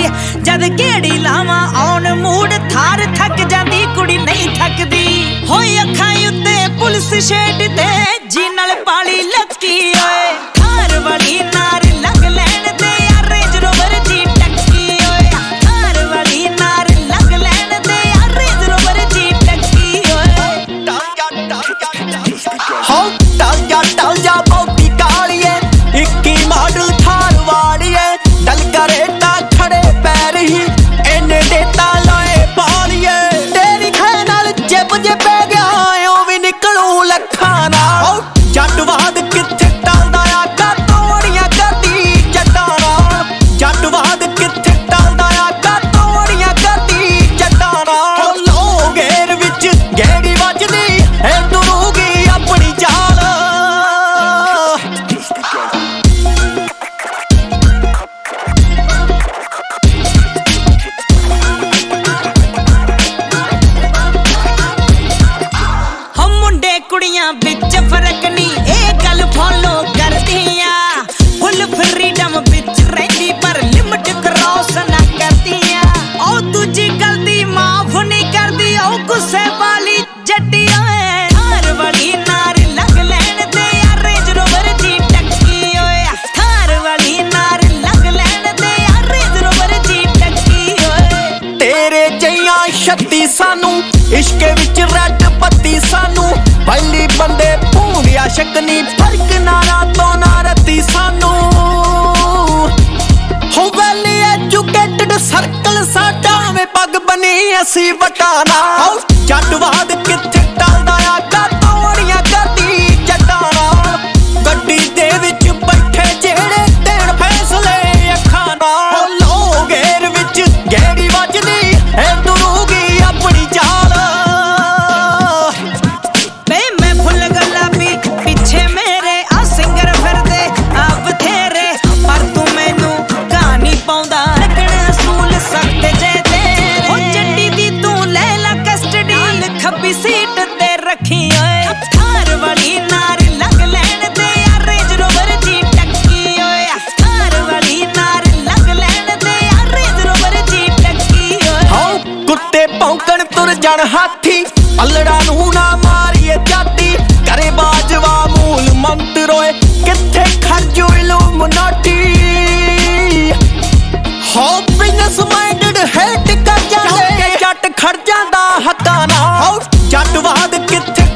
जद गेड़ी लावा आउन मूड थार थक जांदी कुड़ी नहीं थकदी होई अखां उत्ते पुलिस शेड ते जी नाल पाली लकी ओए थार वाली नार लग लैण दे यार रेंज रोवर जी टक्की ओए थार वाली नार लग लैण दे यार रेंज रोवर जी टक्की ओए हो टल जा बहुती कालिए 21 मॉडल थार वालिए डल करे ता खड़े पैर ही इन्ने देता लाए पालिए तेरी खै नाल जिप जे पै गया ओ भी निकलू लखां नाल जटवाद किथे टलदा आका तोड़ियां करदी जट्टां नाल जटवाद किथे टलदा आका तोड़ियां करदी जट्टां नाल लो घेर विच गेड़ी वजदी ए तुरूगी अपनी चाल हम मुंडे कुड़ियां बिच फर्क नी ए गल फॉलो करदियां फुल फ्रीडम बिच रहिंदी पर लिमिट क्रॉस ना करदियां ओ दूजी गलती माफ नहीं करदी ओ गुस्से वाली जट्टी ओए थार वाली नार लग लैण दे यार रेंज रोवर जी टक्की ओए थार वाली नार लग लैण दे यार रेंज रोवर जी टक्की ओए तेरे जइयां शक्ति सानू इश्के विच रट पत्ती सानू पहली बंदे भूंदिया शकनी फर्क नारा तो ना रती सानू हो वेल एजुकेटेड सर्कल साडा में पग बनी असी वटाना जटवाद किथे टलदा आका तोड़ियां करदी जट्टां नाल गड्डी दे विच बैठे जेड़े देण फैसले अखां नाल लो घेर विच गेड़ी वजदी ए तुरूगी अपनी चाल बे मैं फुल गुलाबी पीछे मेरे आ सिंगर फिरदे आ बथेरे पर तू मैनू कहानी पाउंदा लगण असूल सख्त जे दे हो जट्टी दी तू ले ला कस्टडी खब्बी सीट ते रखी ओए थार वाली नार लग लैण दे यार रेंज रोवर जी टक्की ओए थार वाली नार लग लैण दे यार रेंज रोवर जी टक्की ओए हो कुत्ते भौंकण तुर जण हाथी अल्लड़ा नू ना मारिए जाती करे बाजवा मूल मंत्र रोए किथे खर्जो इल्यूमिनाटी हो बिजनेस माइंडेड हेट कर जांदे जट खड़ जांदा हक्कां नाल जटवाद किथे